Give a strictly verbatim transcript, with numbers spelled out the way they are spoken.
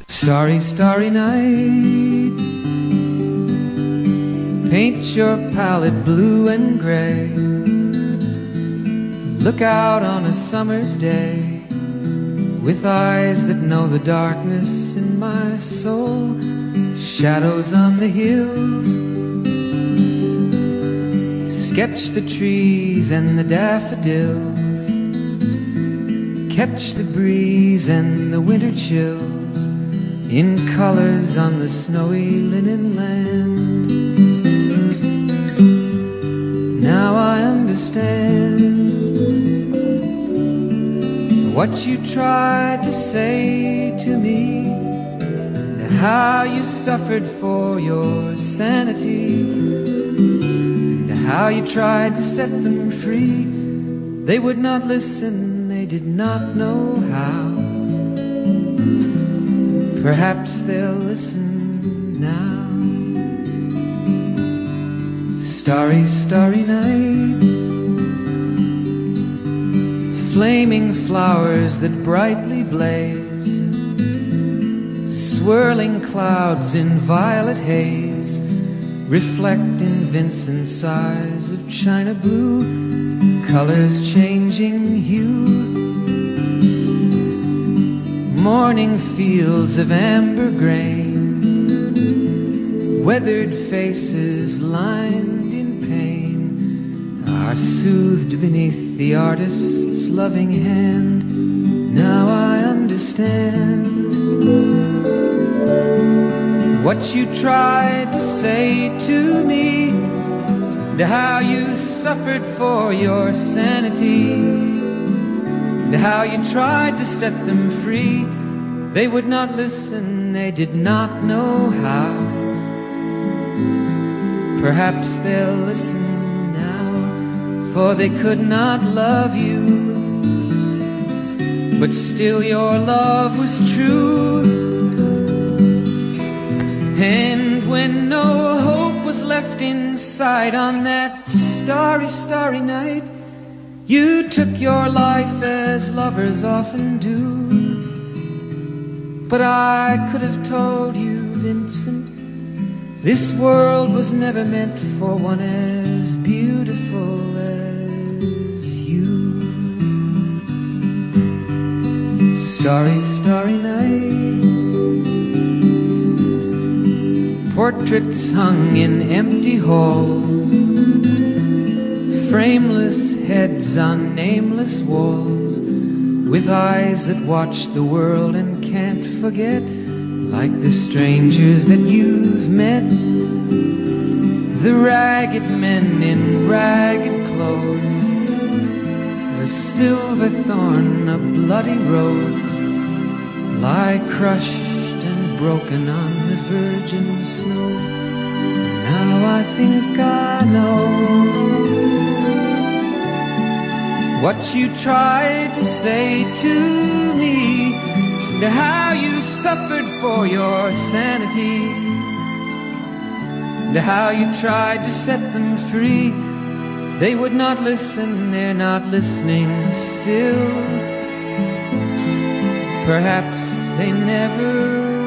Starry, starry night, paint your palette blue and gray. Look out on a summer's day with eyes that know the darkness in my soul. Shadows on the hills, sketch the trees and the daffodils, catch the breeze and the winter chills in colors on the snowy linen land. Now I understand what you tried to say to me, and how you suffered for your sanity, and how you tried to set them free. They would not listen, they did not know how. Perhaps they'll listen now. Starry, starry night, flaming flowers that brightly blaze, swirling clouds in violet haze, reflect in Vincent's eyes of china blue, colors changing hue. Morning fields of amber grain, weathered faces lined in pain, are soothed beneath the artist's loving hand. Now I understand what you tried to say to me, and how you suffered for your sanity, and how you tried to set them free. They would not listen, they did not know how. Perhaps they'll listen now, for they could not love you, but still your love was true. And when no hope was left inside on that starry, starry night, you took your life as lovers often do. But I could have told you, Vincent, this world was never meant for one as beautiful as you. Starry, starry night, portraits hung in empty halls, frameless heads on nameless walls, with eyes that watch the world and can't forget, like the strangers that you've met, the ragged men in ragged clothes, a silver thorn, a bloody rose, lie crushed and broken on the virgin snow. Now I think I know what you tried to say to me, and how you suffered for your sanity, and how you tried to set them free. They would not listen, they're not listening still. Perhaps they never